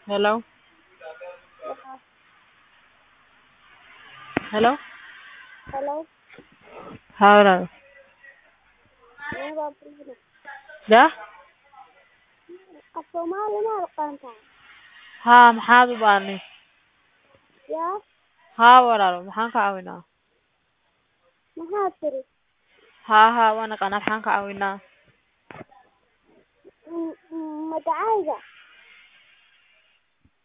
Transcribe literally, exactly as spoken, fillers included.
Hello? Yeah. Hello? Hello. Haa walaal. Aniga Abdul. Yaa? Af Soomaali ma aqaantaa? Haa maxaad u baahnay? Yaa. Haa walaal maxaan ka caawinaa? Maxaa tiri? Haa haa waan aqaanaa maxaan ka caawinaa? M- m- Magacayga